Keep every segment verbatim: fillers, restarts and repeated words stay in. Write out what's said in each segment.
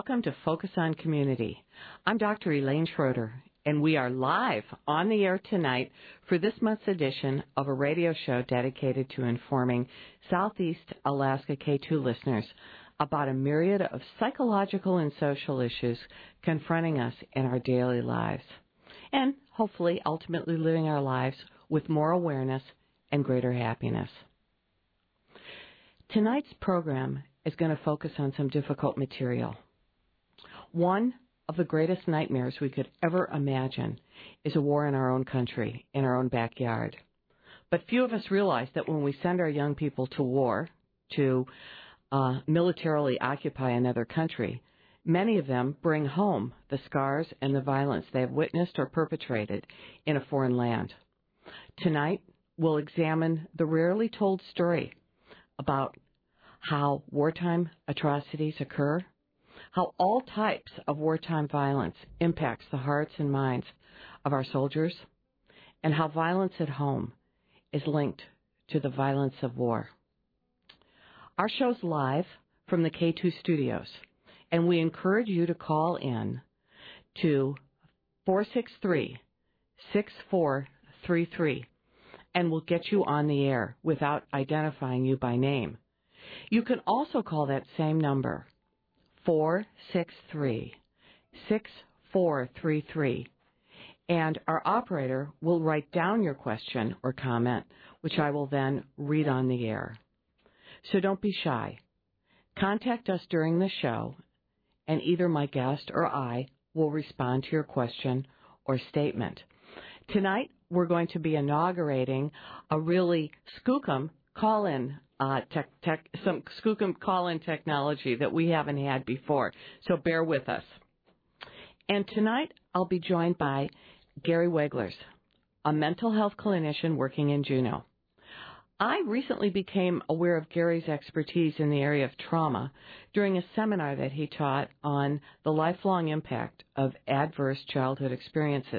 Welcome to Focus on Community. I'm Doctor Elaine Schroeder, and we are live on the air tonight for this month's edition of a radio show dedicated to informing Southeast Alaska K two listeners about a myriad of psychological and social issues confronting us in our daily lives, and hopefully ultimately living our lives with more awareness and greater happiness. Tonight's program is going to focus on some difficult material. One of the greatest nightmares we could ever imagine is a war in our own country, in our own backyard. But few of us realize that when we send our young people to war, to uh, militarily occupy another country, many of them bring home the scars and the violence they have witnessed or perpetrated in a foreign land. Tonight, we'll examine the rarely told story about how wartime atrocities occur, how all types of wartime violence impacts the hearts and minds of our soldiers, and how violence at home is linked to the violence of war. Our show's live from the K two studios, and we encourage you to call in to four six three, six four three three, and we'll get you on the air without identifying you by name. You can also call that same number, four six three, six four three three, and our operator will write down your question or comment, which I will then read on the air. So don't be shy. Contact us during the show, and either my guest or I will respond to your question or statement. Tonight, we're going to be inaugurating a really skookum call-in Uh, tech, tech, some skookum call-in technology that we haven't had before, so bear with us. And tonight, I'll be joined by Gary Weglers, a mental health clinician working in Juneau. I recently became aware of Gary's expertise in the area of trauma during a seminar that he taught on the lifelong impact of adverse childhood experiences.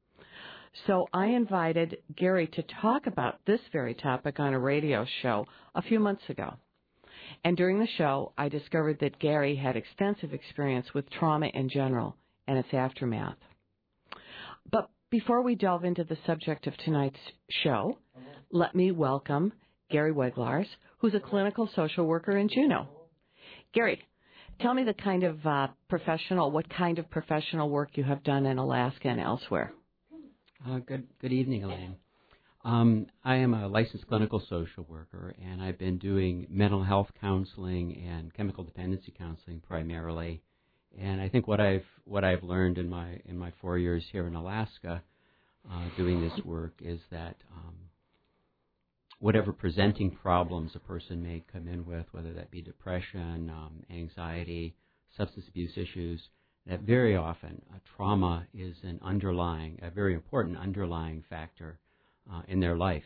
So I invited Gary to talk about this very topic on a radio show a few months ago. And during the show, I discovered that Gary had extensive experience with trauma in general and its aftermath. But before we delve into the subject of tonight's show, let me welcome Gary Weglers, who's a clinical social worker in Juneau. Gary, tell me the kind of uh, professional, what kind of professional work you have done in Alaska and elsewhere. Uh, good good evening, Elaine. Um, I am a licensed clinical social worker, and I've been doing mental health counseling and chemical dependency counseling primarily. And I think what I've what I've learned in my in my four years here in Alaska, uh, doing this work, is that um, whatever presenting problems a person may come in with, whether that be depression, um, anxiety, substance abuse issues, that very often uh, trauma is an underlying, a very important underlying factor uh, in their life.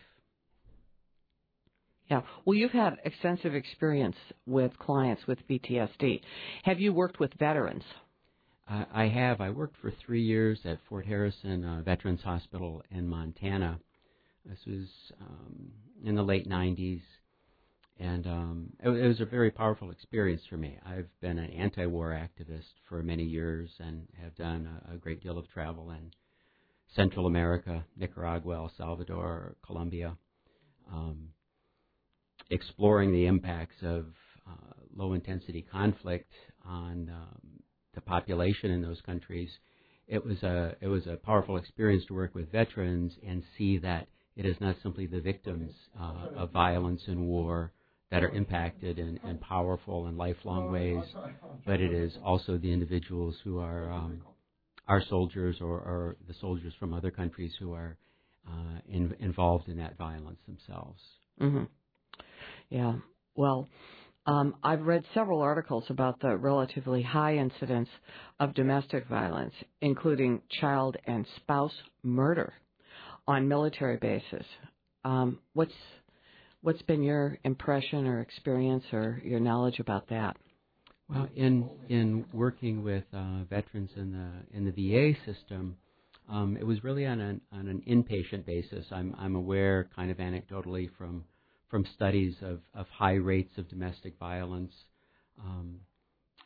Yeah. Well, you've had extensive experience with clients with P T S D. Have you worked with veterans? Uh, I have. I worked for three years at Fort Harrison uh, Veterans Hospital in Montana. This was um, in the late nineties. And um, it, it was a very powerful experience for me. I've been an anti-war activist for many years and have done a, a great deal of travel in Central America, Nicaragua, El Salvador, Colombia, um, exploring the impacts of uh, low-intensity conflict on um, the population in those countries. It was a it was a powerful experience to work with veterans and see that it is not simply the victims uh, of violence and war that are impacted in, in powerful and lifelong ways, but it is also the individuals who are um, our soldiers or, or the soldiers from other countries who are uh, in, involved in that violence themselves. Mm-hmm. Yeah. Well, um, I've read several articles about the relatively high incidence of domestic violence, including child and spouse murder on military bases. Um, what's What's been your impression or experience or your knowledge about that? Well, in in working with uh, veterans in the in the V A system, um, it was really on an on an inpatient basis. I'm I'm aware, kind of anecdotally, from from studies of, of high rates of domestic violence. Um,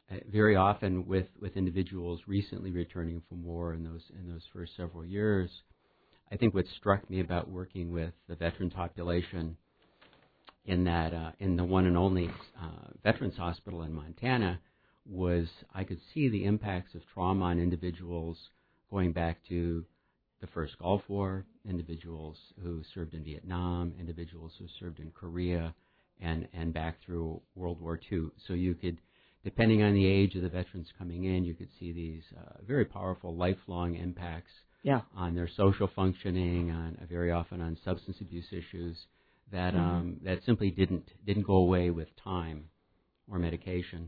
very often with, with individuals recently returning from war in those in those first several years, I think what struck me about working with the veteran population in that uh, in the one and only uh, Veterans Hospital in Montana was I could see the impacts of trauma on individuals going back to the first Gulf War, individuals who served in Vietnam, individuals who served in Korea, and, and back through World War Two. So you could, depending on the age of the veterans coming in, you could see these uh, very powerful lifelong impacts yeah. on their social functioning, on uh, very often on substance abuse issues that mm-hmm. um, that simply didn't didn't go away with time or medication.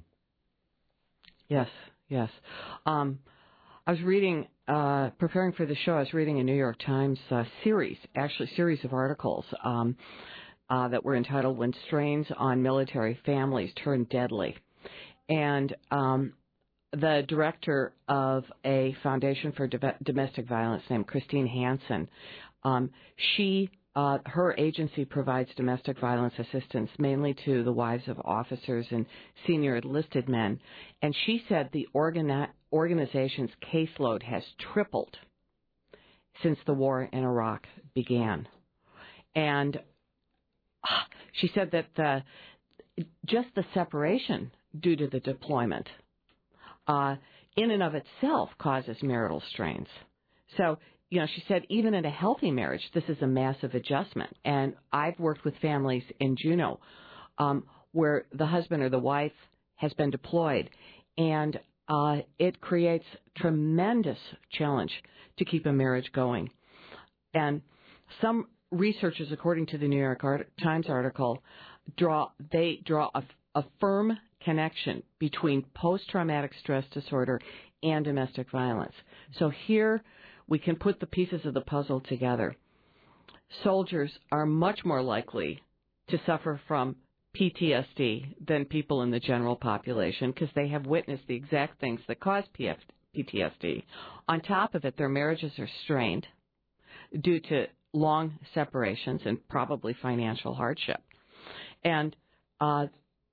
Yes, yes. Um, I was reading, uh, preparing for the show, I was reading a New York Times uh, series, actually series of articles um, uh, that were entitled When Strains on Military Families Turn Deadly. And um, the director of a foundation for do- domestic violence named Christine Hansen, um, she Uh, her agency provides domestic violence assistance mainly to the wives of officers and senior enlisted men. And she said the organi- organization's caseload has tripled since the war in Iraq began. And uh, she said that the, just the separation due to the deployment uh, in and of itself causes marital strains. So, you know, she said even in a healthy marriage, this is a massive adjustment. And I've worked with families in Juneau um, where the husband or the wife has been deployed, and uh, it creates tremendous challenge to keep a marriage going. And some researchers, according to the New York Art- Times article, draw they draw a, a firm connection between post-traumatic stress disorder and domestic violence. So here we can put the pieces of the puzzle together. Soldiers are much more likely to suffer from P T S D than people in the general population because they have witnessed the exact things that cause P T S D. On top of it, their marriages are strained due to long separations and probably financial hardship. And uh,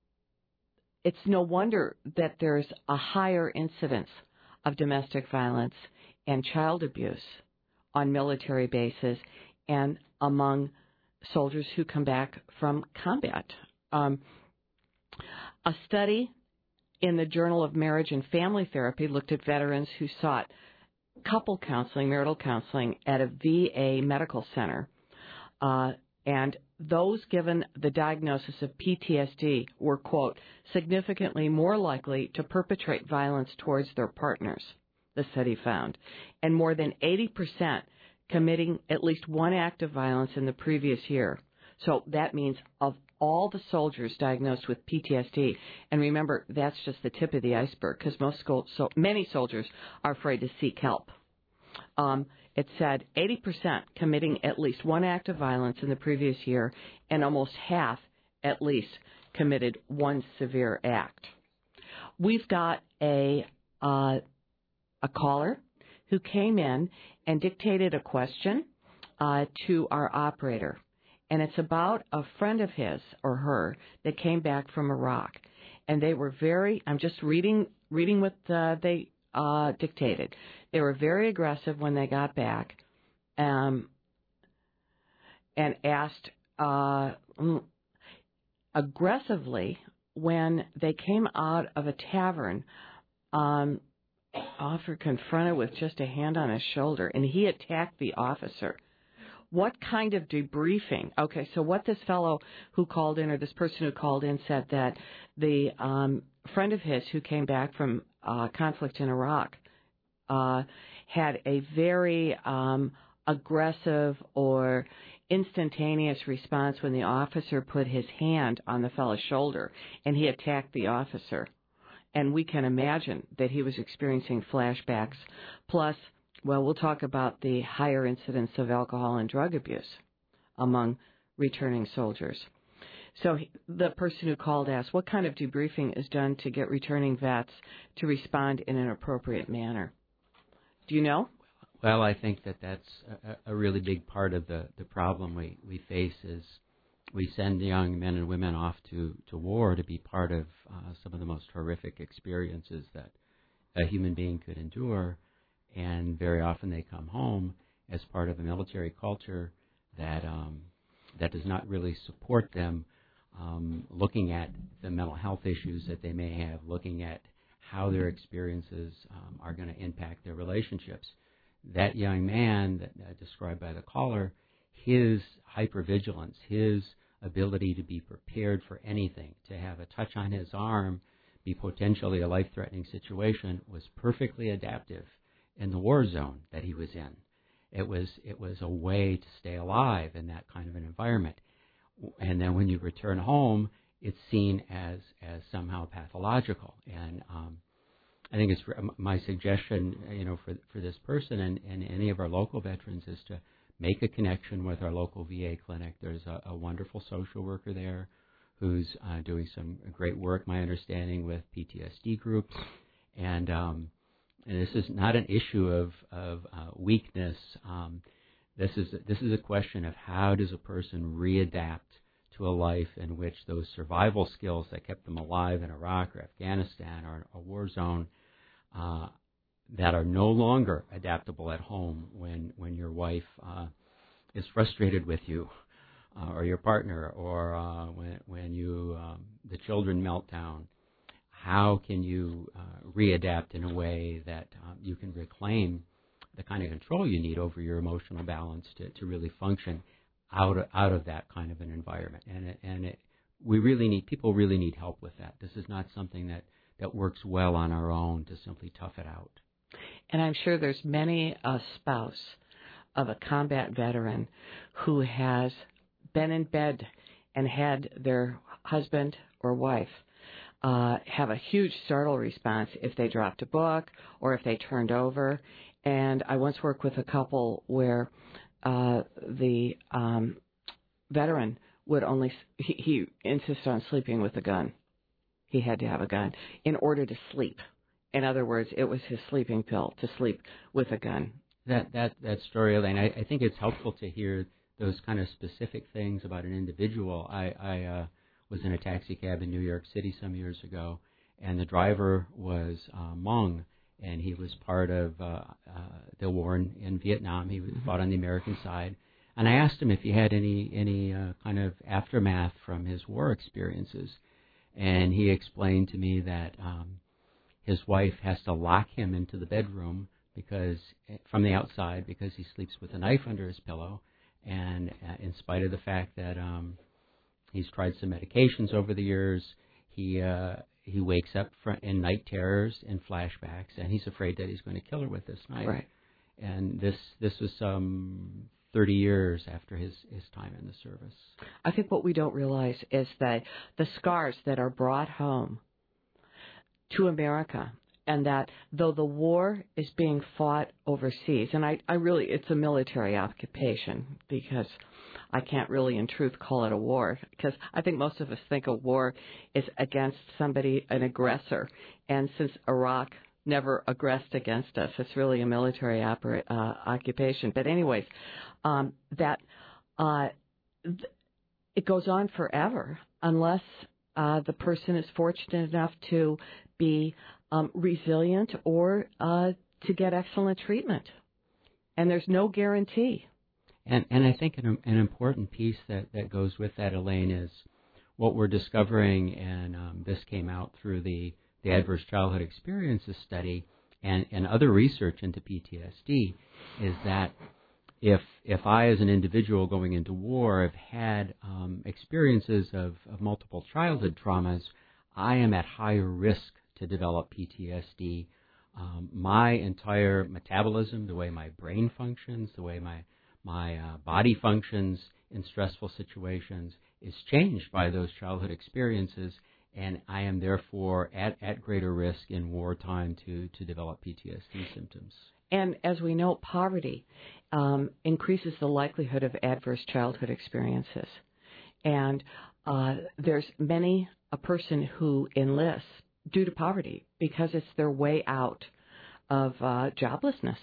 it's no wonder that there's a higher incidence of domestic violence and child abuse on military bases and among soldiers who come back from combat. Um, a study in the Journal of Marriage and Family Therapy looked at veterans who sought couple counseling, marital counseling, at a V A medical center. Uh, and those given the diagnosis of P T S D were, quote, significantly more likely to perpetrate violence towards their partners, the study found, and more than eighty percent committing at least one act of violence in the previous year. So that means of all the soldiers diagnosed with P T S D, and remember, that's just the tip of the iceberg because most so, so many soldiers are afraid to seek help. Um, it said eighty percent committing at least one act of violence in the previous year, and almost half at least committed one severe act. We've got a uh, a caller who came in and dictated a question uh, to our operator. And it's about a friend of his or her that came back from Iraq. And they were very, I'm just reading reading what uh, they uh, dictated. They were very aggressive when they got back um, and asked uh, aggressively when they came out of a tavern, um, officer confronted with just a hand on his shoulder, and he attacked the officer. What kind of debriefing? Okay, so what this fellow who called in, or this person who called in, said that the um, friend of his who came back from uh, conflict in Iraq uh, had a very um, aggressive or instantaneous response when the officer put his hand on the fellow's shoulder, and he attacked the officer. And we can imagine that he was experiencing flashbacks. Plus, well, we'll talk about the higher incidence of alcohol and drug abuse among returning soldiers. So the person who called asked, what kind of debriefing is done to get returning vets to respond in an appropriate manner? Do you know? Well, I think that that's a, a really big part of the, the problem we, we face is we send young men and women off to, to war to be part of uh, some of the most horrific experiences that a human being could endure, and very often they come home as part of a military culture that um, that does not really support them um, looking at the mental health issues that they may have, looking at how their experiences um, are going to impact their relationships. That young man that uh, described by the caller, his hypervigilance, his ability to be prepared for anything, to have a touch on his arm be potentially a life-threatening situation, was perfectly adaptive in the war zone that he was in. It was it was a way to stay alive in that kind of an environment. And then when you return home, it's seen as as somehow pathological. And um, I think it's my suggestion, you know, for for this person and, and any of our local veterans is to make a connection with our local V A clinic. There's a, a wonderful social worker there who's uh, doing some great work, my understanding, with P T S D groups. And um, and this is not an issue of of uh, weakness. Um, this is this is a question of how does a person readapt to a life in which those survival skills that kept them alive in Iraq or Afghanistan or a war zone uh, that are no longer adaptable at home when when your wife uh, is frustrated with you. Uh, or your partner, or uh, when when you um, the children melt down, how can you uh, readapt in a way that um, you can reclaim the kind of control you need over your emotional balance to, to really function out of, out of that kind of an environment? And it, and it, we really need people really need help with that. This is not something that, that works well on our own to simply tough it out. And I'm sure there's many a spouse of a combat veteran who has been in bed and had their husband or wife uh, have a huge startle response if they dropped a book or if they turned over. And I once worked with a couple where uh, the um, veteran would only, he, he insisted on sleeping with a gun. He had to have a gun in order to sleep. In other words, it was his sleeping pill to sleep with a gun. That that that story, Elaine, I, I think it's helpful to hear those kind of specific things about an individual. I, I uh, was in a taxi cab in New York City some years ago, and the driver was uh, Hmong, and he was part of uh, uh, the war in, in Vietnam. He was fought on the American side. And I asked him if he had any any uh, kind of aftermath from his war experiences, and he explained to me that um, his wife has to lock him into the bedroom because from the outside because he sleeps with a knife under his pillow. And uh, in spite of the fact that um, he's tried some medications over the years, he uh, he wakes up fr- in night terrors and flashbacks, and he's afraid that he's going to kill her with this knife. Right. And this this was some thirty years after his, his time in the service. I think what we don't realize is that the scars that are brought home to America, and that though the war is being fought overseas, and I, I really, it's a military occupation because I can't really in truth call it a war, because I think most of us think a war is against somebody, an aggressor. And since Iraq never aggressed against us, it's really a military opera, uh, occupation. But anyways, um, that uh, th- it goes on forever unless uh, the person is fortunate enough to be Um, resilient or uh, to get excellent treatment. And there's no guarantee. And and I think an, an important piece that, that goes with that, Elaine, is what we're discovering, and um, this came out through the, the Adverse Childhood Experiences study and, and other research into P T S D, is that if if I as an individual going into war have had um, experiences of, of multiple childhood traumas, I am at higher risk to develop P T S D. Um, my entire metabolism, the way my brain functions, the way my my uh, body functions in stressful situations is changed by those childhood experiences, and I am therefore at, at greater risk in wartime to, to develop P T S D symptoms. And as we know, poverty um, increases the likelihood of adverse childhood experiences. And uh, there's many a person who enlists due to poverty because it's their way out of uh, joblessness.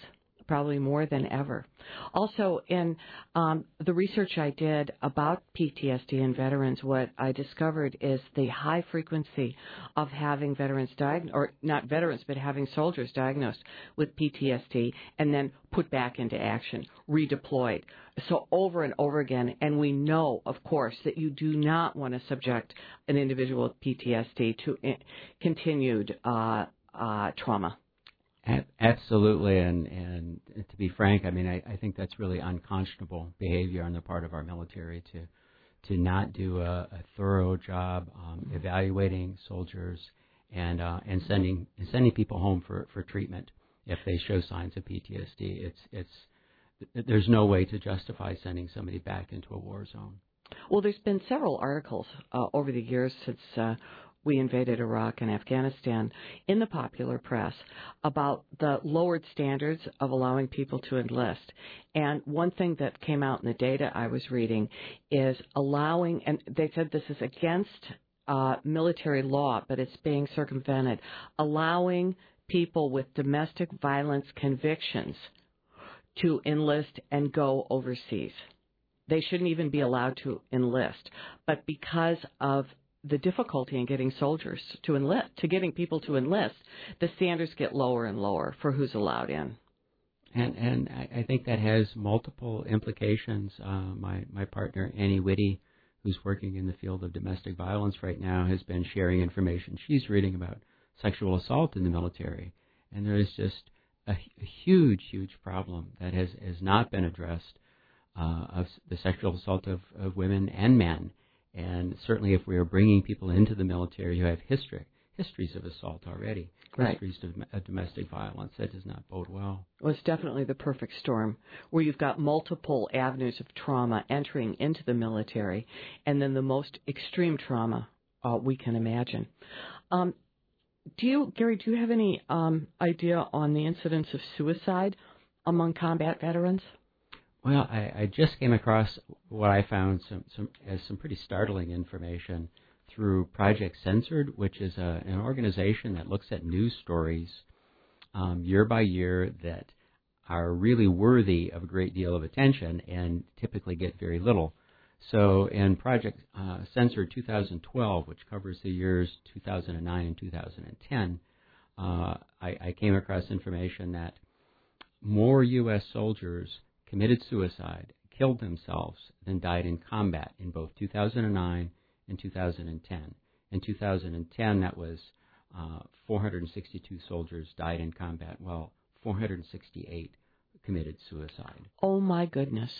probably more than ever. Also, in um, the research I did about P T S D in veterans, what I discovered is the high frequency of having veterans diagnosed, or not veterans, but having soldiers diagnosed with P T S D and then put back into action, redeployed. So over and over again, and we know, of course, that you do not want to subject an individual with P T S D to in, continued uh, uh, trauma. Absolutely, and, and to be frank, I mean, I, I think that's really unconscionable behavior on the part of our military to to not do a, a thorough job um, evaluating soldiers and uh, and sending and sending people home for, for treatment if they show signs of P T S D. It's it's there's no way to justify sending somebody back into a war zone. Well, there's been several articles uh, over the years since uh, we invaded Iraq and Afghanistan in the popular press about the lowered standards of allowing people to enlist. And one thing that came out in the data I was reading is allowing, and they said this is against uh, military law, but it's being circumvented, allowing people with domestic violence convictions to enlist and go overseas. They shouldn't even be allowed to enlist. But because of the difficulty in getting soldiers to enlist, to getting people to enlist, the standards get lower and lower for who's allowed in. And and I think that has multiple implications. Uh, my, my partner, Annie Whitty, who's working in the field of domestic violence right now, has been sharing information she's reading about sexual assault in the military. And there is just a, a huge, huge problem that has, has not been addressed uh, of the sexual assault of, of women and men. And certainly if we are bringing people into the military who have history, histories of assault already, right. histories of, of domestic violence, that does not bode well. Well, it's definitely the perfect storm where you've got multiple avenues of trauma entering into the military and then the most extreme trauma uh, we can imagine. Um, do you, Gary, do you have any um, idea on the incidence of suicide among combat veterans? Well, I, I just came across what I found some, some, as some pretty startling information through Project Censored, which is a, an organization that looks at news stories um, year by year that are really worthy of a great deal of attention and typically get very little. So in Project uh, Censored twenty twelve, which covers the years two thousand nine and two thousand ten, uh, I, I came across information that more U S soldiers committed suicide, killed themselves, than died in combat in both two thousand nine and two thousand ten. In two thousand ten, that was uh, four hundred sixty-two soldiers died in combat, while four hundred sixty-eight committed suicide. Oh, my goodness.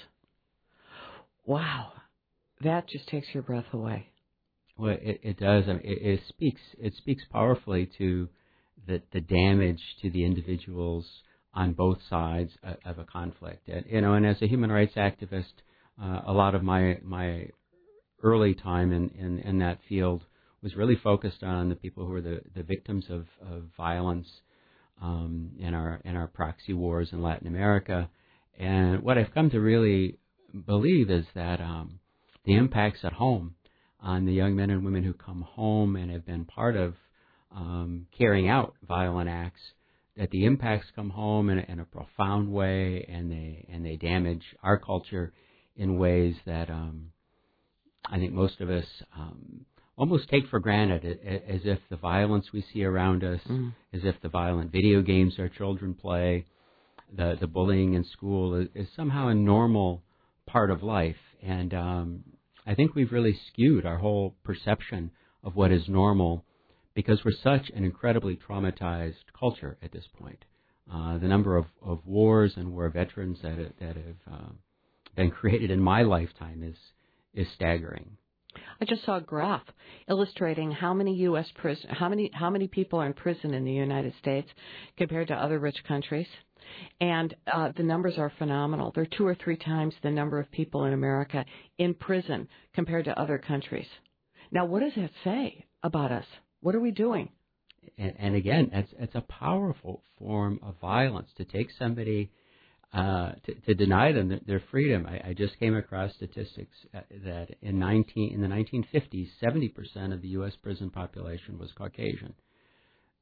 Wow. That just takes your breath away. Well, it, it does. I mean, it, it speaks. It speaks powerfully to the, the damage to the individuals on both sides of a conflict. And, you know, and as a human rights activist, uh, a lot of my my early time in, in, in that field was really focused on the people who were the, the victims of, of violence um, in our in our proxy wars in Latin America. And what I've come to really believe is that um, the impacts at home on the young men and women who come home and have been part of um, carrying out violent acts, that the impacts come home in a, in a profound way, and they and they damage our culture in ways that um, I think most of us um, almost take for granted, as if the violence we see around us, mm. as if the violent video games our children play, the the bullying in school is, is somehow a normal part of life. And um, I think we've really skewed our whole perception of what is normal, because we're such an incredibly traumatized culture at this point. Uh, the number of, of wars and war veterans that that have uh, been created in my lifetime is is staggering. I just saw a graph illustrating how many U S prison, how many how many people are in prison in the United States compared to other rich countries, and uh, the numbers are phenomenal. They're two or three times the number of people in America in prison compared to other countries. Now, what does that say about us? What are we doing? And, and again, it's, it's a powerful form of violence to take somebody, uh, to, to deny them their freedom. I, I just came across statistics that in nineteen in the nineteen fifties, seventy percent of the U S prison population was Caucasian.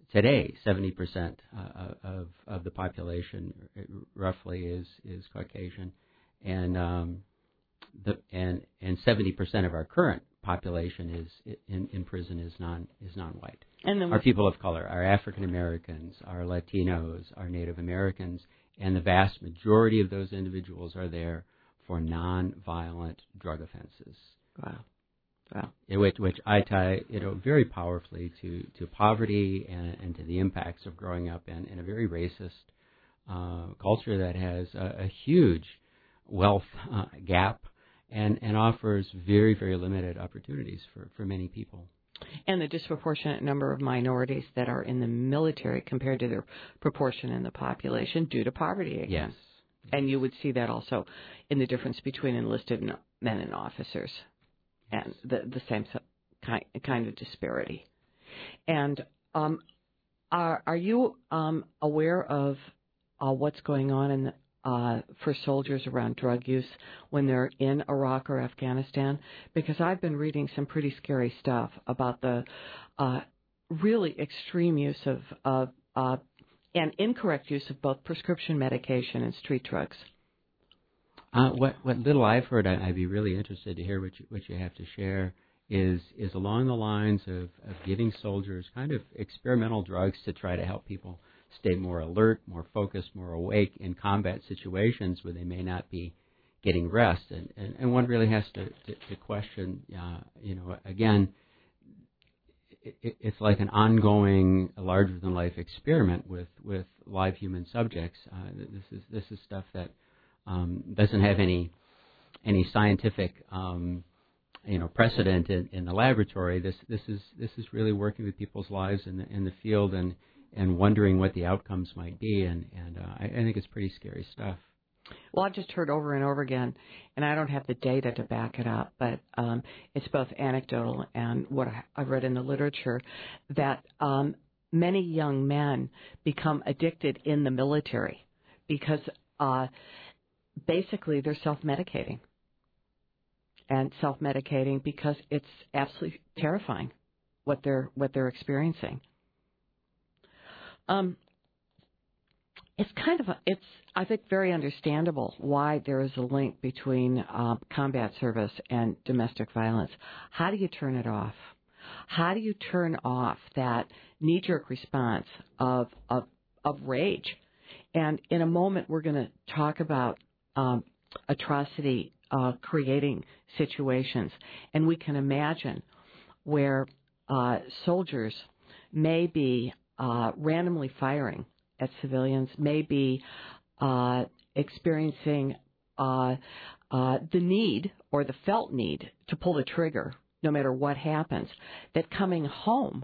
today, seventy percent uh, of of the population roughly is is Caucasian, and um, the and and seventy percent of our current population is in, in prison is non is non-white. And then our people of color, our African Americans, our Latinos, our Native Americans, and the vast majority of those individuals are there for non-violent drug offenses. Wow. Wow. Which, which I tie, you know, very powerfully to, to poverty and, and to the impacts of growing up in, in a very racist uh, culture that has a, a huge wealth uh, gap and, and offers very, very limited opportunities for, for many people. And the disproportionate number of minorities that are in the military compared to their proportion in the population due to poverty again. Yes. And you would see that also in the difference between enlisted men and officers. And the the same kind kind of disparity. And um, are are you um, aware of uh, what's going on in the, uh, for soldiers around drug use when they're in Iraq or Afghanistan? Because I've been reading some pretty scary stuff about the uh, really extreme use of of uh, and incorrect use of both prescription medication and street drugs. Uh, what what little I've heard, I, I'd be really interested to hear what you, what you have to share. Is is along the lines of, of giving soldiers kind of experimental drugs to try to help people stay more alert, more focused, more awake in combat situations where they may not be getting rest. And and, and one really has to to, to question, uh, you know, again, it, it's like an ongoing, larger than life experiment with with live human subjects. Uh, this is this is stuff that Um, doesn't have any any scientific um, you know precedent in, in the laboratory. This this is this is really working with people's lives in the in the field and, and wondering what the outcomes might be. And and uh, I, I think it's pretty scary stuff. Well, I've just heard over and over again, and I don't have the data to back it up, but um, it's both anecdotal and what I've read in the literature that um, many young men become addicted in the military because. Uh, Basically, they're self-medicating, and self-medicating because it's absolutely terrifying what they're what they're experiencing. Um, it's kind of a, it's I think very understandable why there is a link between uh, combat service and domestic violence. How do you turn it off? How do you turn off that knee-jerk response of of of rage? And in a moment, we're going to talk about Um, atrocity uh, creating situations. And we can imagine where uh, soldiers may be uh, randomly firing at civilians, may be uh, experiencing uh, uh, the need or the felt need to pull the trigger no matter what happens, that coming home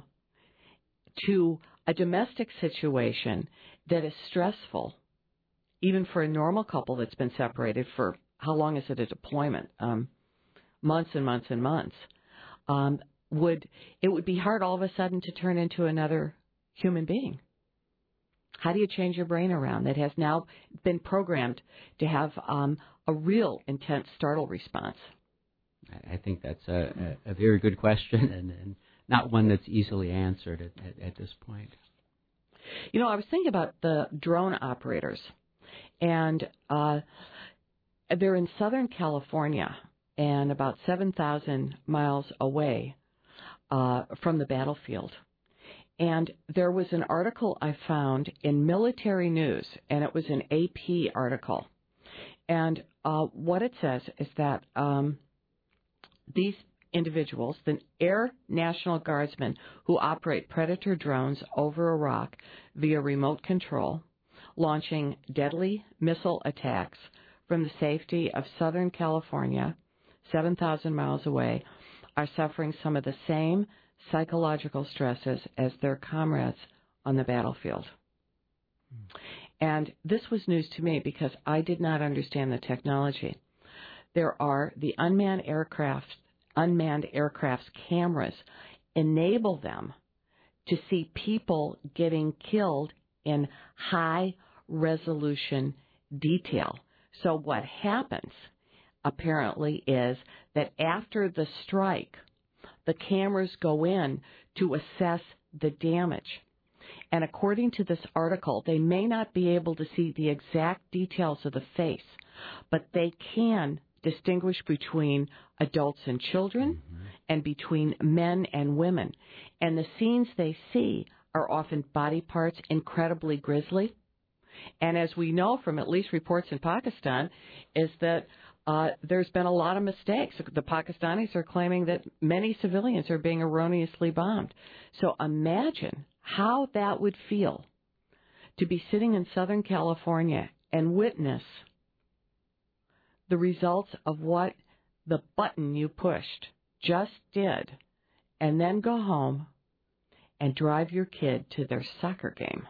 to a domestic situation that is stressful, even for a normal couple that's been separated for, how long is it a deployment? Um, months and months and months. Um, would it would be hard all of a sudden to turn into another human being. How do you change your brain around that has now been programmed to have um, a real intense startle response? I think that's a, a, a very good question and, and not one that's easily answered at, at, at this point. You know, I was thinking about the drone operators. And uh, they're in Southern California and about seven thousand miles away uh, from the battlefield. And there was an article I found in Military News, and it was an A P article. And uh, what it says is that um, these individuals, the Air National Guardsmen who operate Predator drones over Iraq via remote control, launching deadly missile attacks from the safety of Southern California, seven thousand miles away, are suffering some of the same psychological stresses as their comrades on the battlefield. Mm. And this was news to me because I did not understand the technology. There are the unmanned aircraft, unmanned aircraft's cameras enable them to see people getting killed in high resolution detail. So what happens, apparently, is that after the strike, the cameras go in to assess the damage. And according to this article, they may not be able to see the exact details of the face, but they can distinguish between adults and children mm-hmm. and between men and women. And the scenes they see are often body parts incredibly grisly. And as we know from at least reports in Pakistan, is that uh, there's been a lot of mistakes. The Pakistanis are claiming that many civilians are being erroneously bombed. So imagine how that would feel to be sitting in Southern California and witness the results of what the button you pushed just did, and then go home and drive your kid to their soccer game.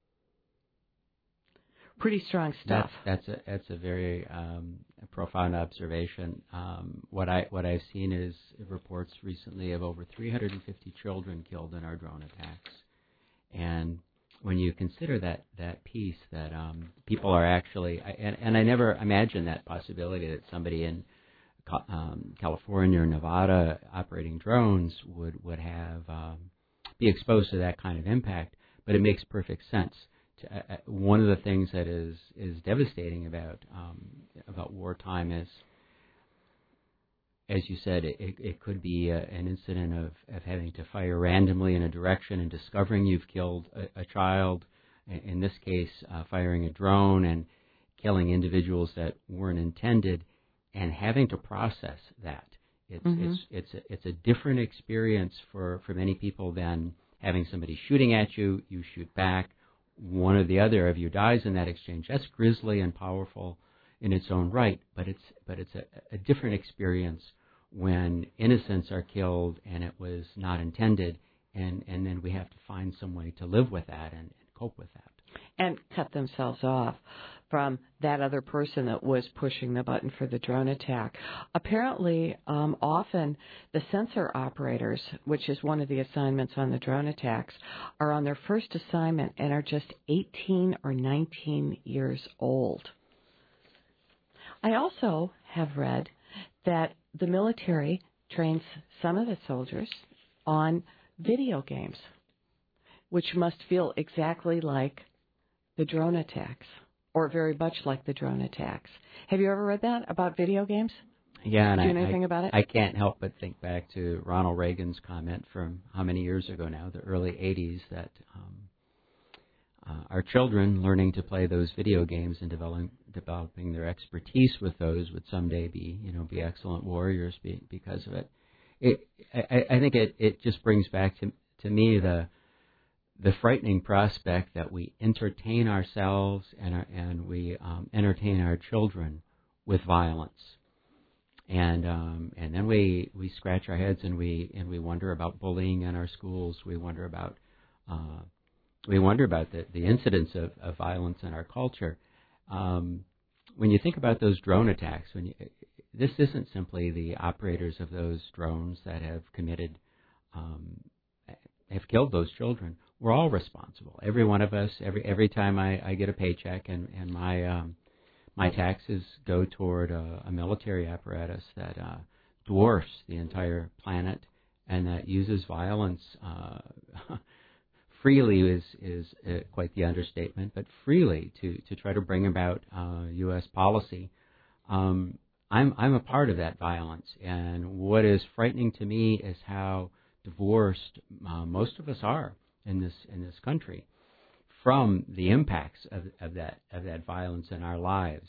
Pretty strong stuff. That's, that's a that's a very um, profound observation. Um, what I what I've seen is reports recently of over three hundred fifty children killed in our drone attacks, and when you consider that that piece that um, people are actually, and, and I never imagined that possibility that somebody in um, California or Nevada operating drones would would have um, be exposed to that kind of impact, but it makes perfect sense. Uh, one of the things that is, is devastating about um, about wartime is, as you said, it, it could be a, an incident of, of having to fire randomly in a direction and discovering you've killed a, a child. In this case, uh, firing a drone and killing individuals that weren't intended, and having to process that. It's mm-hmm. it's it's a, it's a different experience for, for many people than having somebody shooting at you. You shoot back. One or the other of you dies in that exchange. That's grisly and powerful in its own right, but it's but it's a, a different experience when innocents are killed and it was not intended, and, and then we have to find some way to live with that and, and cope with that. And cut themselves off from that other person that was pushing the button for the drone attack. Apparently, um, often the sensor operators, which is one of the assignments on the drone attacks, are on their first assignment and are just eighteen or nineteen years old. I also have read that the military trains some of the soldiers on video games, which must feel exactly like the drone attacks, or very much like the drone attacks. Have you ever read that about video games? Yeah, and Do you know I, anything I, about it? I can't help but think back to Ronald Reagan's comment from how many years ago now, the early eighties, that um, uh, our children learning to play those video games and developing developing their expertise with those would someday be, you know, be excellent warriors be, because of it. It I, I think it, it just brings back to to me the the frightening prospect that we entertain ourselves and our, and we um, entertain our children with violence, and um, and then we, we scratch our heads and we and we wonder about bullying in our schools. We wonder about uh, we wonder about the, the incidence of, of violence in our culture. Um, when you think about those drone attacks, when you, this isn't simply the operators of those drones that have committed um, have killed those children. We're all responsible. Every one of us. Every every time I, I get a paycheck and and my um, my taxes go toward a, a military apparatus that uh, dwarfs the entire planet and that uses violence uh, freely is is uh, quite the understatement, but freely to, to try to bring about uh, U S policy. Um, I'm I'm a part of that violence, and what is frightening to me is how divorced uh, most of us are in this in this country from the impacts of, of that of that violence in our lives.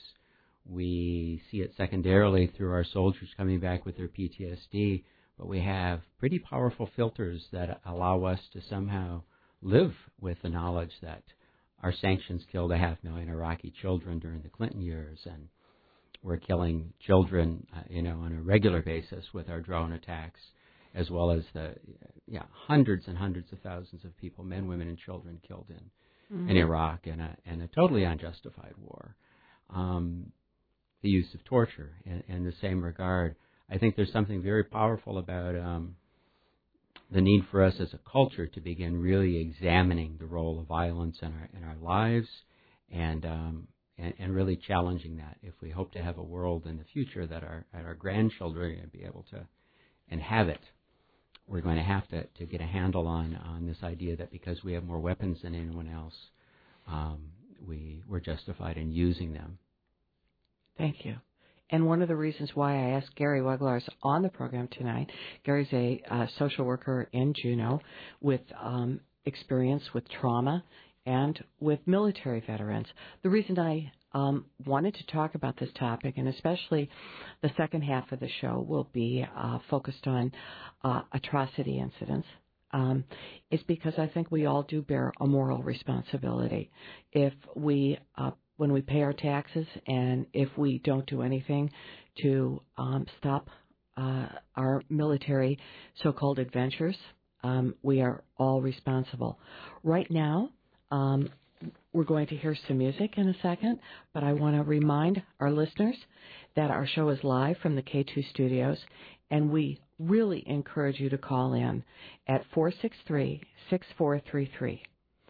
We see it secondarily through our soldiers coming back with their P T S D, but we have pretty powerful filters that allow us to somehow live with the knowledge that our sanctions killed a half million Iraqi children during the Clinton years, and we're killing children, uh, you know, on a regular basis with our drone attacks, as well as the yeah hundreds and hundreds of thousands of people, men, women, and children killed in mm-hmm. in Iraq in a, in a totally unjustified war. Um, the use of torture in, in the same regard. I think there's something very powerful about um, the need for us as a culture to begin really examining the role of violence in our in our lives, and um, and, and really challenging that if we hope to have a world in the future that our that our grandchildren are going to be able to inhabit. we're going to have to, to get a handle on, on this idea that because we have more weapons than anyone else, um, we, we're justified in using them. Thank you. And one of the reasons why I asked Gary Weglars on the program tonight, Gary's a uh, social worker in Juneau with um, experience with trauma and with military veterans. The reason I um, wanted to talk about this topic, and especially the second half of the show will be uh, focused on uh, atrocity incidents, um, is because I think we all do bear a moral responsibility. If we uh, when we pay our taxes and if we don't do anything to um, stop uh, our military so-called adventures, um, we are all responsible. Right now, um, we're going to hear some music in a second, but I want to remind our listeners that our show is live from the K two studios, and we really encourage you to call in at four six three, six four three three.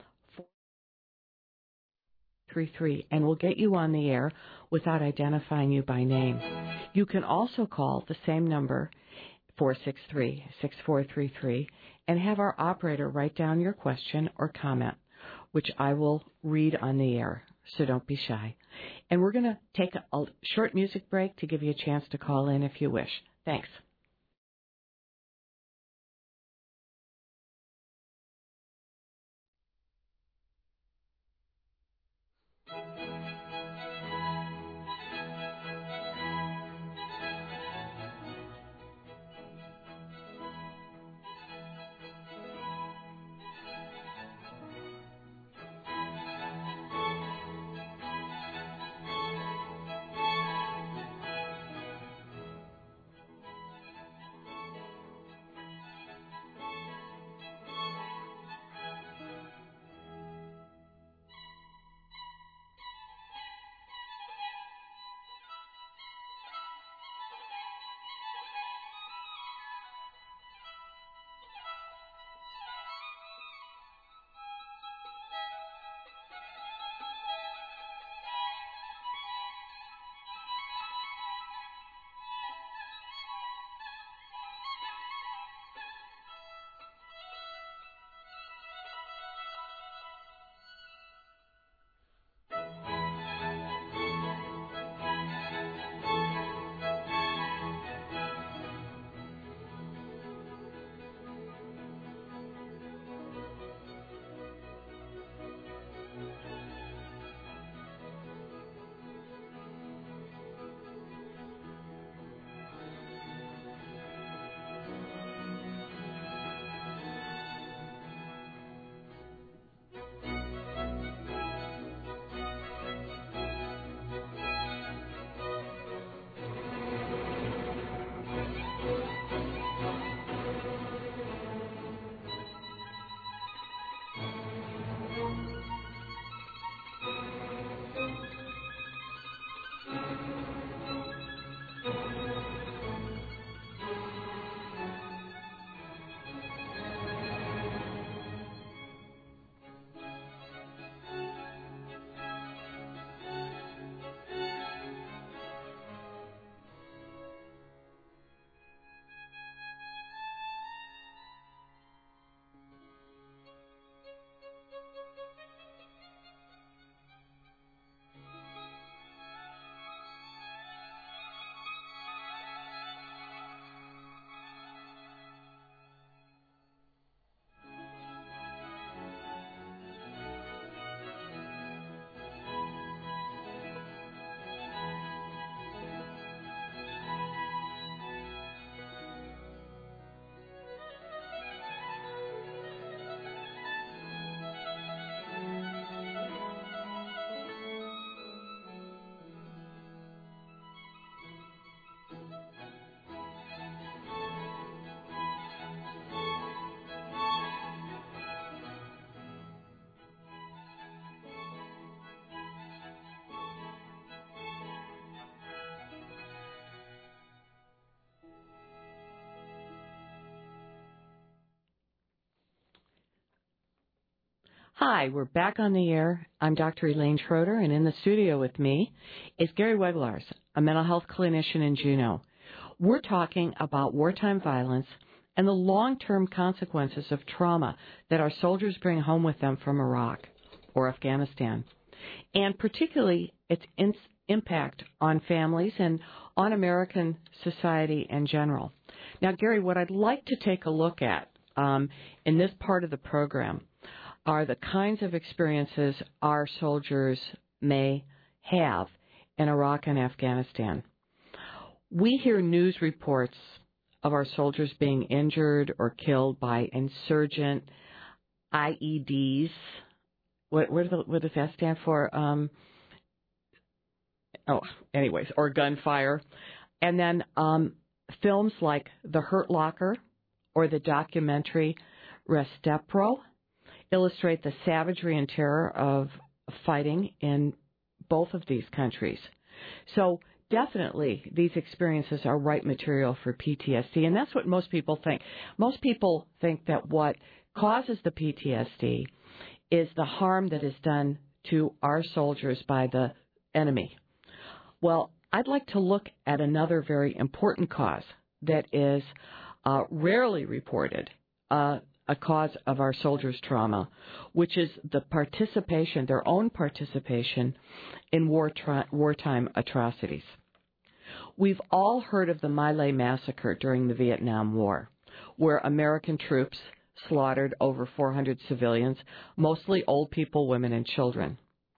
And we'll get you on the air without identifying you by name. You can also call the same number, four six three, six four three three, and have our operator write down your question or comment, which I will read on the air, so don't be shy. And we're going to take a, a short music break to give you a chance to call in if you wish. Thanks. Hi, we're back on the air. I'm Doctor Elaine Schroeder, and in the studio with me is Gary Weglars, a mental health clinician in Juneau. We're talking about wartime violence and the long-term consequences of trauma that our soldiers bring home with them from Iraq or Afghanistan, and particularly its in- impact on families and on American society in general. Now, Gary, what I'd like to take a look at um, in this part of the program are the kinds of experiences our soldiers may have in Iraq and Afghanistan. We hear news reports of our soldiers being injured or killed by insurgent I E Ds. What, what, does, what does that stand for? Um, oh, anyways, or gunfire. And then um, films like The Hurt Locker or the documentary Restepro illustrate the savagery and terror of fighting in both of these countries. So definitely these experiences are right material for P T S D, and that's what most people think. Most people think that what causes the P T S D is the harm that is done to our soldiers by the enemy. Well, I'd like to look at another very important cause that is uh, rarely reported, uh, a cause of our soldiers' trauma, which is the participation, their own participation in war tra- wartime atrocities. We've all heard of the My Lai massacre during the Vietnam War, where American troops slaughtered over four hundred civilians, mostly old people, women, and children.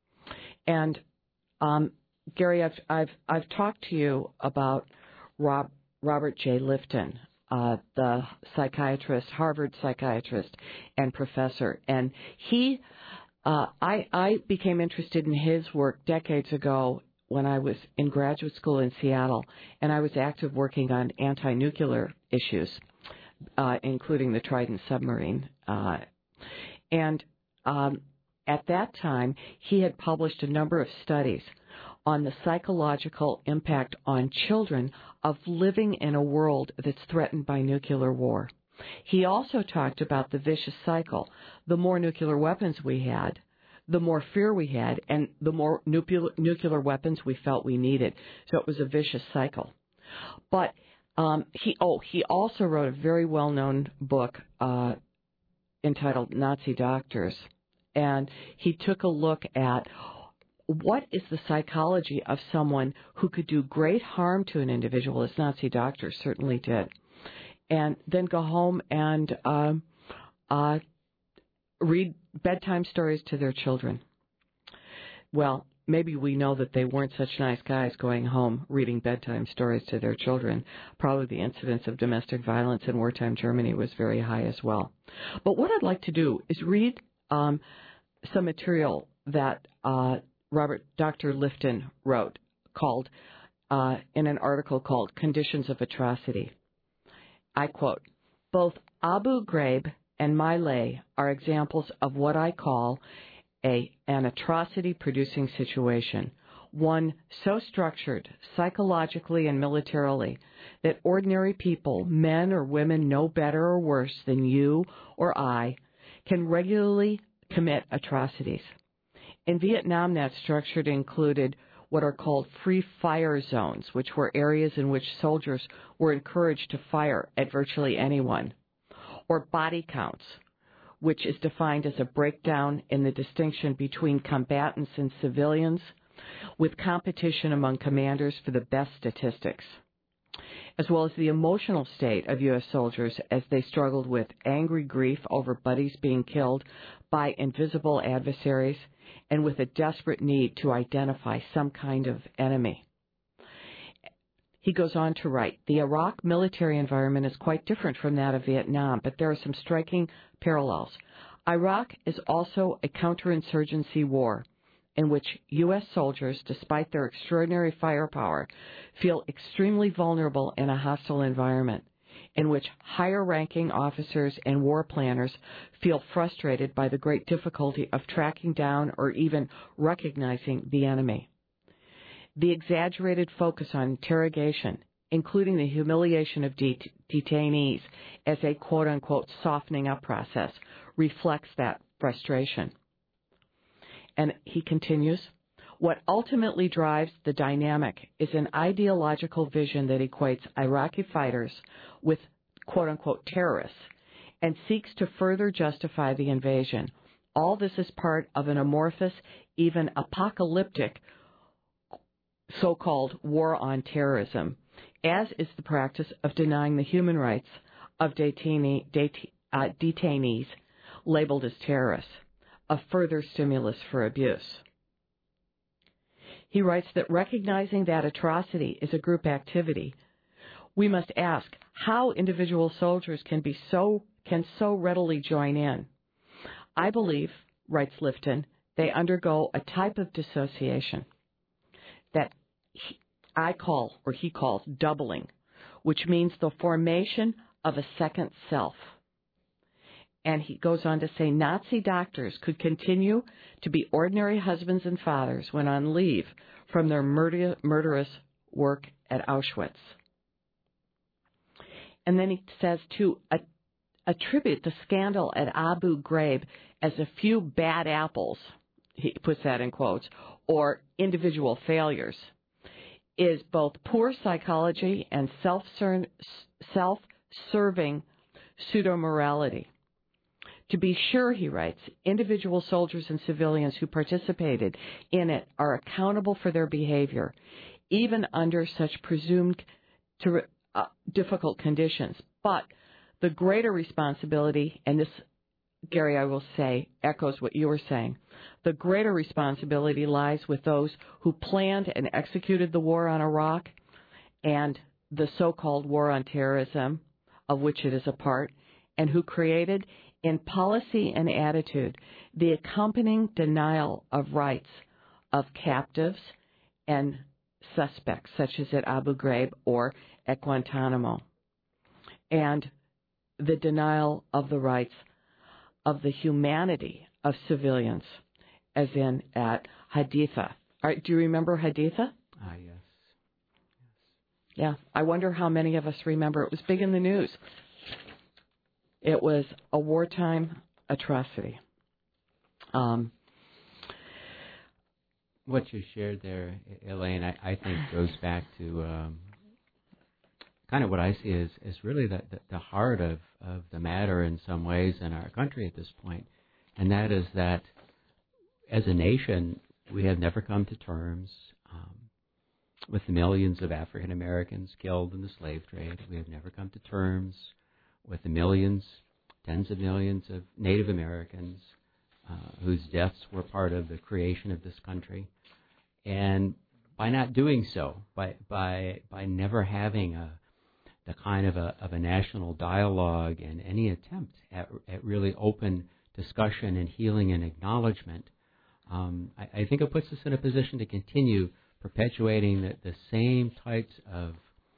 And um, Gary, I've, I've I've talked to you about Rob, Robert J. Lifton, uh, the psychiatrist, Harvard psychiatrist and professor, and he, uh, I I became interested in his work decades ago when I was in graduate school in Seattle, and I was active working on anti-nuclear issues, uh, including the Trident submarine, uh, and um, at that time he had published a number of studies on the psychological impact on children of living in a world that's threatened by nuclear war. He also talked about the vicious cycle. The more nuclear weapons we had, the more fear we had, and the more nuclear, nuclear weapons we felt we needed. So it was a vicious cycle. But um, he, oh, he also wrote a very well-known book uh, entitled Nazi Doctors, and he took a look at what is the psychology of someone who could do great harm to an individual, as Nazi doctors certainly did, and then go home and uh, uh, read bedtime stories to their children. Well, maybe we know that they weren't such nice guys going home reading bedtime stories to their children. Probably the incidence of domestic violence in wartime Germany was very high as well. But what I'd like to do is read um, some material that uh, Robert Doctor Lifton wrote called uh, in an article called Conditions of Atrocity. I quote, "Both Abu Ghraib and My Lai are examples of what I call a, an atrocity-producing situation, one so structured psychologically and militarily that ordinary people, men or women no better or worse than you or I, can regularly commit atrocities. In Vietnam, that structure included what are called free fire zones, which were areas in which soldiers were encouraged to fire at virtually anyone, or body counts, which is defined as a breakdown in the distinction between combatants and civilians, with competition among commanders for the best statistics, as well as the emotional state of U S soldiers as they struggled with angry grief over buddies being killed by invisible adversaries and with a desperate need to identify some kind of enemy." He goes on to write, "The Iraq military environment is quite different from that of Vietnam, but there are some striking parallels. Iraq is also a counterinsurgency war in which U S soldiers, despite their extraordinary firepower, feel extremely vulnerable in a hostile environment, in which higher-ranking officers and war planners feel frustrated by the great difficulty of tracking down or even recognizing the enemy. The exaggerated focus on interrogation, including the humiliation of det- detainees as a quote-unquote softening up process, reflects that frustration." And he continues, "What ultimately drives the dynamic is an ideological vision that equates Iraqi fighters with quote-unquote terrorists and seeks to further justify the invasion. All this is part of an amorphous, even apocalyptic, so-called war on terrorism, as is the practice of denying the human rights of detainee, det, uh, detainees labeled as terrorists, a further stimulus for abuse. He writes that recognizing that atrocity is a group activity, we must ask how individual soldiers can be so can so readily join in. I believe, writes Lifton, they undergo a type of dissociation that he, I call, or he calls, doubling, which means the formation of a second self. And he goes on to say Nazi doctors could continue to be ordinary husbands and fathers when on leave from their murder, murderous work at Auschwitz. And then he says to uh, attribute the scandal at Abu Ghraib as a few bad apples, he puts that in quotes, or individual failures, is both poor psychology and self-ser- self-serving pseudo-morality. To be sure, he writes, individual soldiers and civilians who participated in it are accountable for their behavior, even under such presumed to, uh, difficult conditions. But the greater responsibility, and this, Gary, I will say, echoes what you were saying, the greater responsibility lies with those who planned and executed the war on Iraq and the so-called war on terrorism, of which it is a part, and who created, in policy and attitude, the accompanying denial of rights of captives and suspects, such as at Abu Ghraib or at Guantanamo, and the denial of the rights of the humanity of civilians, as in at Haditha. All right, do you remember Haditha? Ah, yes. yes. Yeah, I wonder how many of us remember. It was big in the news. It was a wartime atrocity. Um, what you shared there, Elaine, I, I think goes back to um, kind of what I see as, as really the, the, the heart of, of the matter in some ways in our country at this point, and that is that as a nation, we have never come to terms um, with the millions of African Americans killed in the slave trade. We have never come to terms with the millions, tens of millions of Native Americans uh, whose deaths were part of the creation of this country. And by not doing so, by by by never having a the kind of a of a national dialogue and any attempt at, at really open discussion and healing and acknowledgement, um, I, I think it puts us in a position to continue perpetuating the, the same types of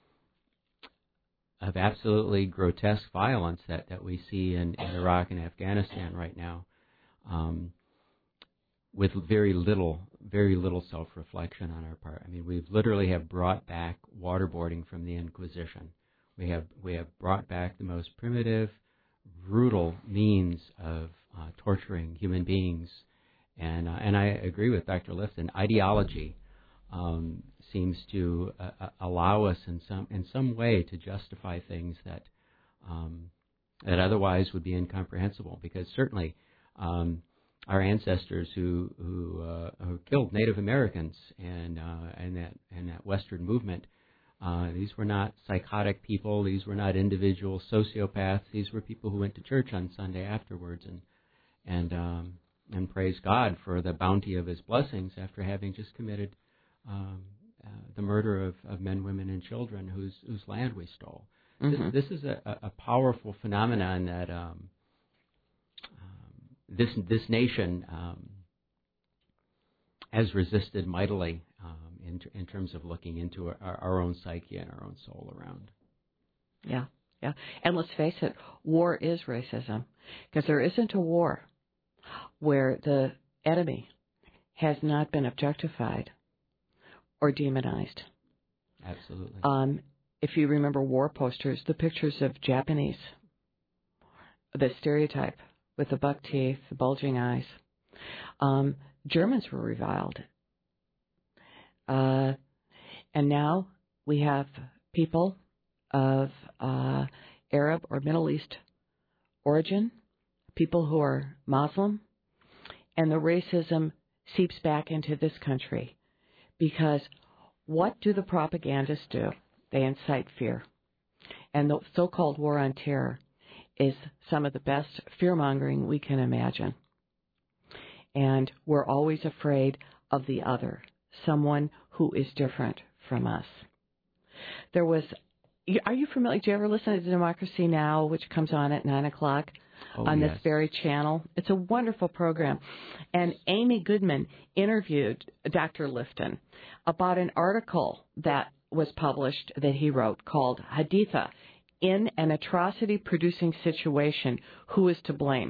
of absolutely grotesque violence that, that we see in, in Iraq and Afghanistan right now, um, with very little, very little self-reflection on our part. I mean, we literally have brought back waterboarding from the Inquisition. We have we have brought back the most primitive, brutal means of uh, torturing human beings, and uh, and I agree with Doctor Lifton. Ideology Um, seems to uh, allow us in some in some way to justify things that um, that otherwise would be incomprehensible. Because certainly um, our ancestors who who, uh, who killed Native Americans and uh, and that and that Western movement, uh, these were not psychotic people. These were not individual sociopaths. These were people who went to church on Sunday afterwards and and um, and praised God for the bounty of His blessings after having just committed Um, uh, the murder of, of men, women, and children whose whose land we stole. mm-hmm. This, this is a, a powerful phenomenon that um, um, this this nation um, has resisted mightily um, in in terms of looking into our, our own psyche and our own soul around. Yeah, yeah. And let's face it, war is racism, because there isn't a war where the enemy has not been objectified or demonized. Absolutely. Um, if you remember war posters, the pictures of Japanese, the stereotype with the buck teeth, the bulging eyes. Um, Germans were reviled. Uh, and now we have people of uh, Arab or Middle East origin, people who are Muslim, and the racism seeps back into this country. Because what do the propagandists do? They incite fear. And the so-called war on terror is some of the best fear-mongering we can imagine. And we're always afraid of the other, someone who is different from us. There was, are you familiar, do you ever listen to Democracy Now!, which comes on at nine o'clock oh, on yes. this very channel? It's a wonderful program. And Amy Goodman interviewed Doctor Lifton about an article that was published that he wrote called Haditha, in an atrocity-producing situation, who is to blame?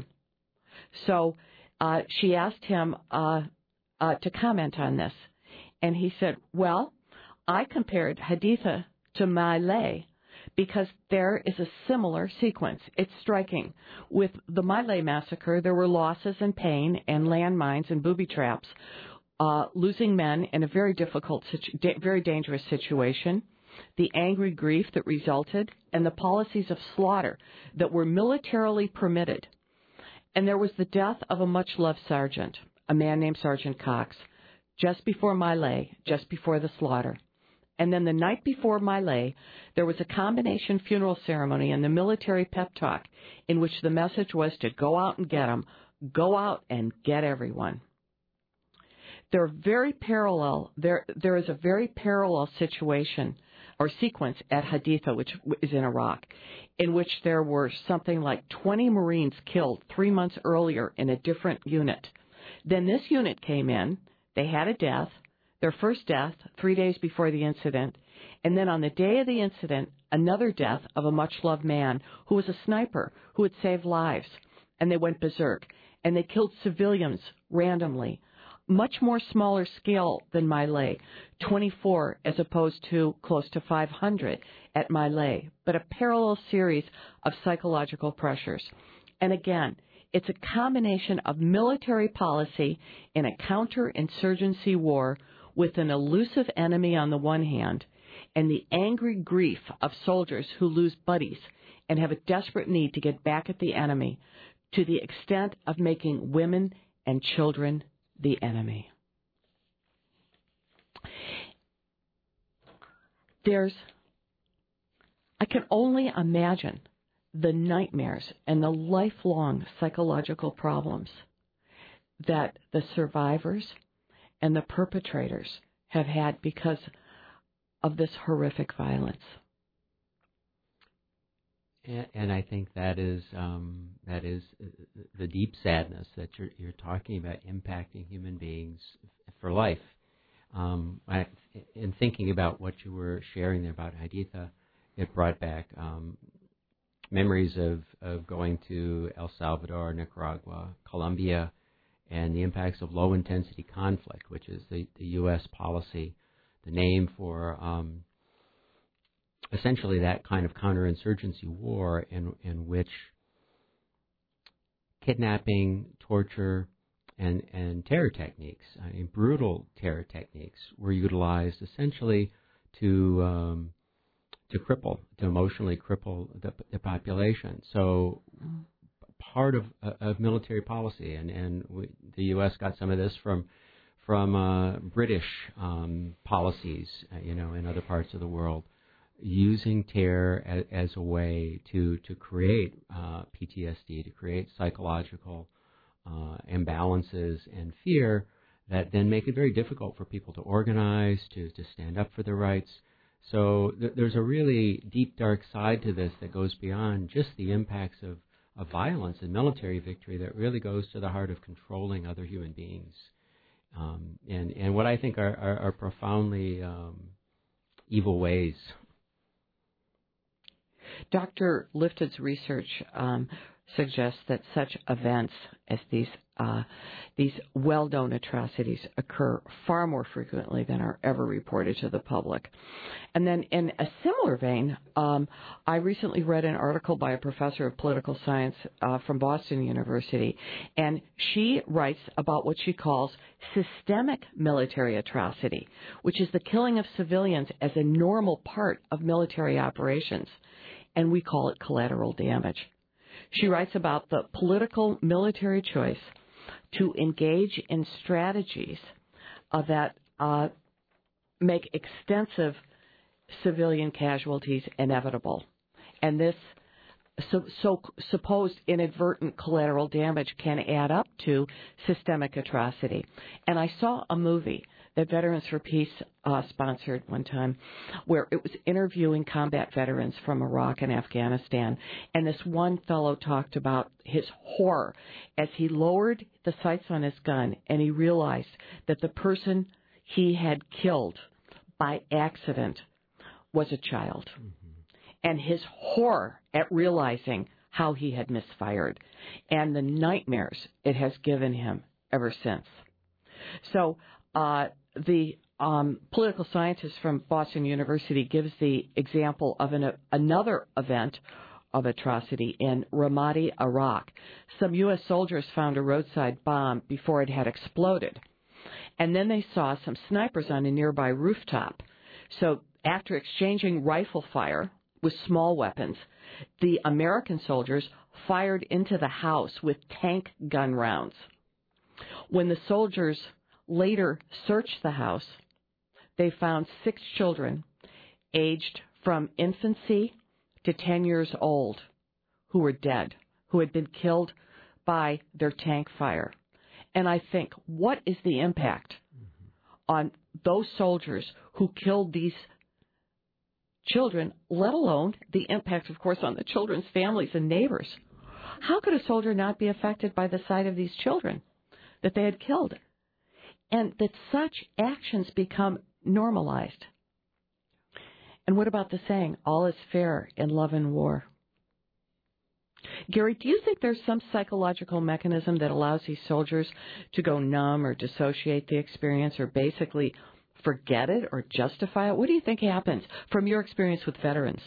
So uh, she asked him uh, uh, to comment on this. And he said, well, I compared Haditha to My Lai because there is a similar sequence. It's striking. With the My Lai massacre, there were losses and pain and landmines and booby traps, uh, losing men in a very difficult, situ- da- very dangerous situation, the angry grief that resulted, and the policies of slaughter that were militarily permitted. And there was the death of a much-loved sergeant, a man named Sergeant Cox, just before My Lai, just before the slaughter. And then the night before My Lai, there was a combination funeral ceremony and the military pep talk in which the message was to go out and get them, go out and get everyone. They're very parallel. There, there is a very parallel situation or sequence at Haditha, which is in Iraq, in which there were something like twenty Marines killed three months earlier in a different unit. Then this unit came in. They had a death, their first death, three days before the incident. And then on the day of the incident, another death of a much-loved man who was a sniper who had saved lives. And they went berserk. And they killed civilians randomly. Much more smaller scale than My Lai, twenty-four as opposed to close to five hundred at My Lai, but a parallel series of psychological pressures. And again, it's a combination of military policy in a counterinsurgency war with an elusive enemy on the one hand, and the angry grief of soldiers who lose buddies and have a desperate need to get back at the enemy, to the extent of making women and children the enemy. There's, I can only imagine the nightmares and the lifelong psychological problems that the survivors and the perpetrators have had because of this horrific violence. And, and I think that is um, that is the deep sadness that you're, you're talking about, impacting human beings for life. Um, I, in thinking about what you were sharing there about Haditha, it brought back um, memories of, of going to El Salvador, Nicaragua, Colombia, and the impacts of low-intensity conflict, which is the, the U S policy, the name for um, essentially that kind of counterinsurgency war in, in which kidnapping, torture, and, and terror techniques, I mean, brutal terror techniques, were utilized essentially to um, to cripple, to emotionally cripple the, the population. So part of of military policy, and and we, the U S got some of this from from uh, British um, policies, uh, you know, in other parts of the world, using terror as, as a way to to create uh, P T S D, to create psychological uh, imbalances and fear that then make it very difficult for people to organize, to to stand up for their rights. So th- there's a really deep, dark side to this that goes beyond just the impacts of, of violence and military victory, that really goes to the heart of controlling other human beings. Um, and, and what I think are, are, are profoundly um, evil ways. Doctor Lifton's research um, suggests that such events as these uh, these well-known atrocities occur far more frequently than are ever reported to the public. And then in a similar vein, um, I recently read an article by a professor of political science uh, from Boston University, and she writes about what she calls systemic military atrocity, which is the killing of civilians as a normal part of military operations. and we call it collateral damage. She writes about the political military choice to engage in strategies uh, that uh, make extensive civilian casualties inevitable. And this so, so supposed inadvertent collateral damage can add up to systemic atrocity. And I saw a movie that Veterans for Peace uh, sponsored one time, where it was interviewing combat veterans from Iraq and Afghanistan. And this one fellow talked about his horror as he lowered the sights on his gun and he realized that the person he had killed by accident was a child. Mm-hmm. And his horror at realizing how he had misfired and the nightmares it has given him ever since. So uh, the um, political scientist from Boston University gives the example of an, uh, another event of atrocity in Ramadi, Iraq. Some U S soldiers found a roadside bomb before it had exploded. And then they saw some snipers on a nearby rooftop. So after exchanging rifle fire with small weapons, the American soldiers fired into the house with tank gun rounds. When the soldiers later searched the house, they found six children aged from infancy to ten years old who were dead, who had been killed by their tank fire. And I think, what is the impact mm-hmm. on those soldiers who killed these children, let alone the impact, of course, on the children's families and neighbors? How could a soldier not be affected by the sight of these children that they had killed? And that such actions become normalized. And what about the saying, all is fair in love and war? Gary, do you think there's some psychological mechanism that allows these soldiers to go numb or dissociate the experience or basically forget it or justify it? What do you think happens from your experience with veterans?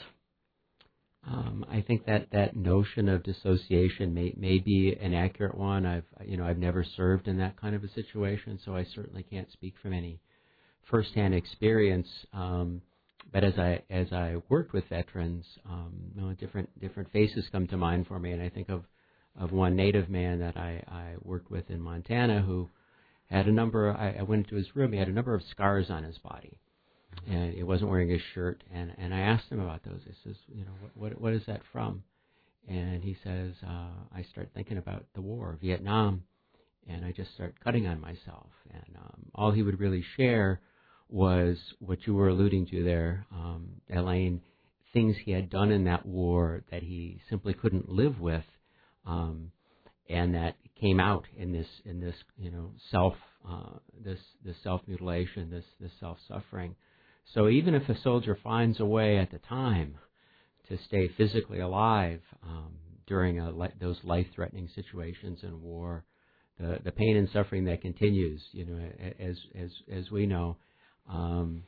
Um, I think that that notion of dissociation may, may be an accurate one. I've you know I've never served in that kind of a situation, so I certainly can't speak from any firsthand experience. Um, but as I as I worked with veterans, um, you know, different different faces come to mind for me, and I think of of one Native man that I, I worked with in Montana who had a number. I, I went into his room. He had a number of scars on his body, and he wasn't wearing his shirt. And, and I asked him about those. I says, you know, what what, what is that from? And he says, uh, I start thinking about the war, Vietnam, and I just start cutting on myself. And um, all he would really share was what you were alluding to there, um, Elaine, things he had done in that war that he simply couldn't live with. Um, and that came out in this, in this, you know, self, uh, this, this self-mutilation, this, this self-suffering. So even if a soldier finds a way at the time to stay physically alive um, during a, those life-threatening situations in war, the, the pain and suffering that continues, you know, as as as we know, um,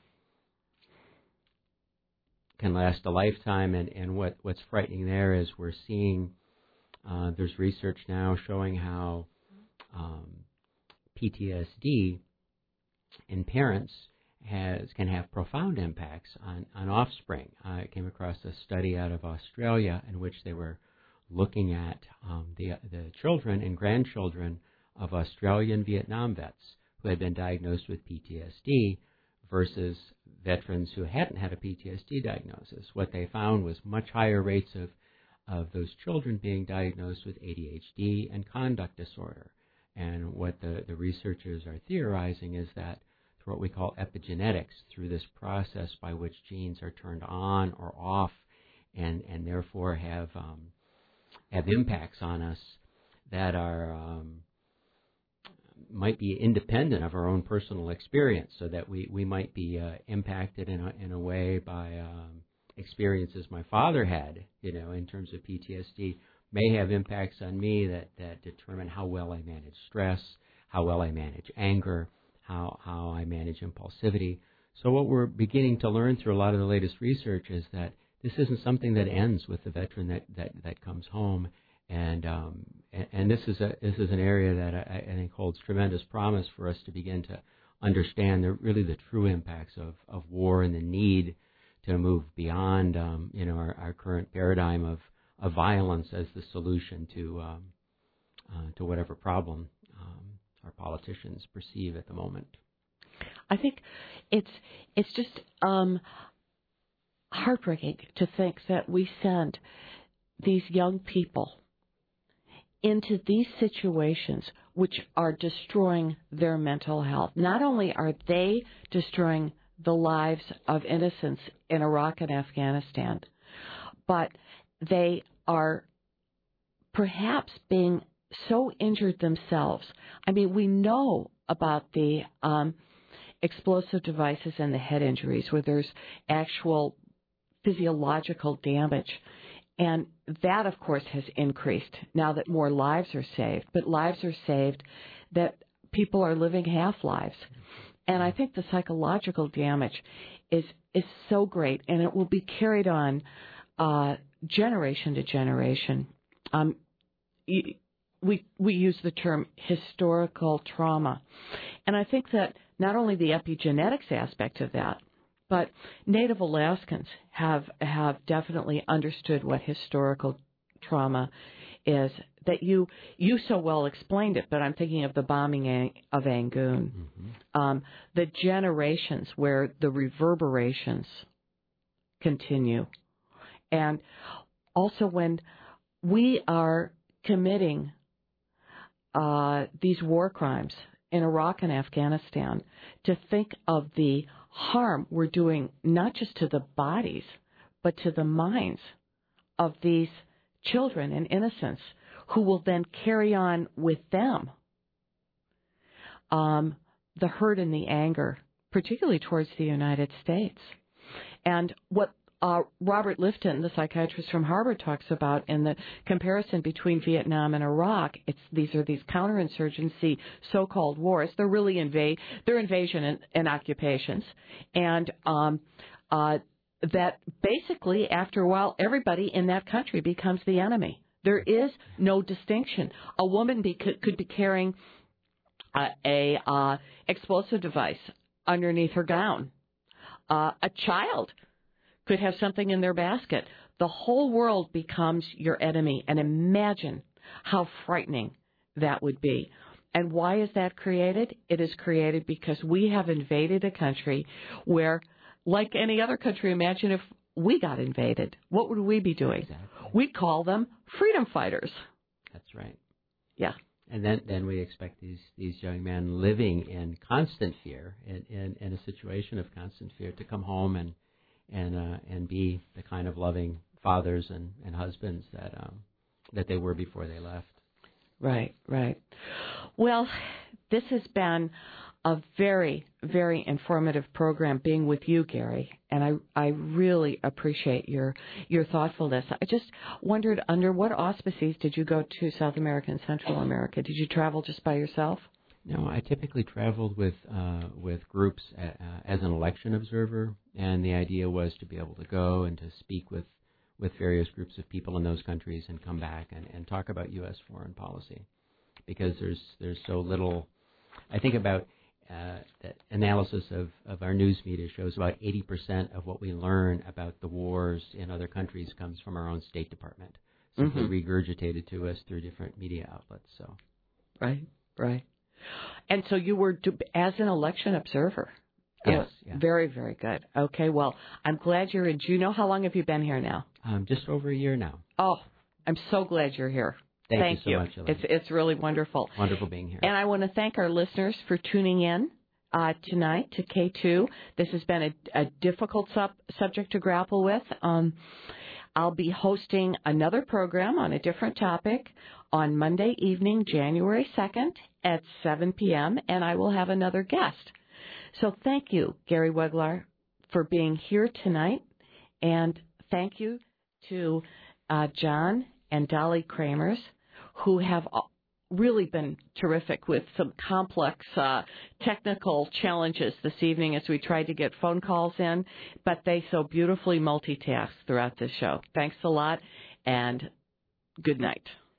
can last a lifetime. And, and what, what's frightening there is we're seeing. Uh, there's research now showing how um, P T S D in parents has can have profound impacts on, on offspring. I came across a study out of Australia in which they were looking at um, the the children and grandchildren of Australian Vietnam vets who had been diagnosed with P T S D versus veterans who hadn't had a P T S D diagnosis. What they found was much higher rates of of those children being diagnosed with A D H D and conduct disorder. And what the, the researchers are theorizing is that through what we call epigenetics, through this process by which genes are turned on or off and, and therefore have um, have impacts on us that are um, might be independent of our own personal experience, so that we, we might be uh, impacted in a, in a way by um, experiences my father had, you know, in terms of P T S D, may have impacts on me that, that determine how well I manage stress, how well I manage anger, how how I manage impulsivity. So what we're beginning to learn through a lot of the latest research is that this isn't something that ends with the veteran that, that, that comes home. And, um, and and this is a this is an area that I, I think holds tremendous promise for us to begin to understand the, really the true impacts of, of war and the need to move beyond, um, you know, our, our current paradigm of, of violence as the solution to um, uh, to whatever problem um, our politicians perceive at the moment. I think it's it's just um, heartbreaking to think that we send these young people into these situations which are destroying their mental health. Not only are they destroying the lives of innocents in Iraq and Afghanistan, but they are perhaps being so injured themselves. I mean, we know about the um, explosive devices and the head injuries where there's actual physiological damage. And that, of course, has increased now that more lives are saved. But lives are saved that people are living half-lives. And I think the psychological damage is is so great, and it will be carried on uh, generation to generation. Um, we we use the term historical trauma. And I think that not only the epigenetics aspect of that, but Native Alaskans have have definitely understood what historical trauma is. That you you so well explained it, but I'm thinking of the bombing of Angoon, mm-hmm. um, the generations where the reverberations continue, and also when we are committing uh, these war crimes in Iraq and Afghanistan, to think of the harm we're doing not just to the bodies, but to the minds of these children and innocents who will then carry on with them um, the hurt and the anger, particularly towards the United States. And what uh, Robert Lifton, the psychiatrist from Harvard, talks about in the comparison between Vietnam and Iraq, it's these are these counterinsurgency so-called wars. They're really invade, they're invasion and, and occupations, and um, uh, that basically after a while everybody in that country becomes the enemy. There is no distinction. A woman be, could, could be carrying uh, a uh, explosive device underneath her gown. Uh, a child could have something in their basket. The whole world becomes your enemy. And imagine how frightening that would be. And why is that created? It is created because we have invaded a country where, like any other country, imagine if we got invaded. What would we be doing? Exactly. We'd call them freedom fighters. That's right. Yeah. And then, then we expect these, these young men living in constant fear, in, in, in a situation of constant fear, to come home and and uh, and be the kind of loving fathers and, and husbands that um, that they were before they left. Right, right. Well, this has been a very, very informative program being with you, Gary, and I, I really appreciate your your thoughtfulness. I just wondered, under what auspices did you go to South America and Central America? Did you travel just by yourself? No, I typically traveled with uh, with groups uh, as an election observer, and the idea was to be able to go and to speak with, with various groups of people in those countries and come back and, and talk about U S foreign policy, because there's there's so little. I think about uh, the analysis of, of our news media shows about eighty percent of what we learn about the wars in other countries comes from our own State Department, simply mm-hmm. regurgitated to us through different media outlets. So, right, right. And so you were, as an election observer. Yes. Yeah. Very, very good. Okay, well, I'm glad you're in Juneau. How long have you been here now? Um, just over a year now. Oh, I'm so glad you're here. Thank, thank you you so much, Elaine. It's, it's really wonderful. Wonderful being here. And I want to thank our listeners for tuning in uh, tonight to K two. This has been a, a difficult sub- subject to grapple with. Um, I'll be hosting another program on a different topic on Monday evening, January second at seven p.m., and I will have another guest. So thank you, Gary Weglar, for being here tonight, and thank you to uh, John and Dolly Kramers, who have really been terrific with some complex uh, technical challenges this evening as we tried to get phone calls in, but they so beautifully multitask throughout this show. Thanks a lot, and good night.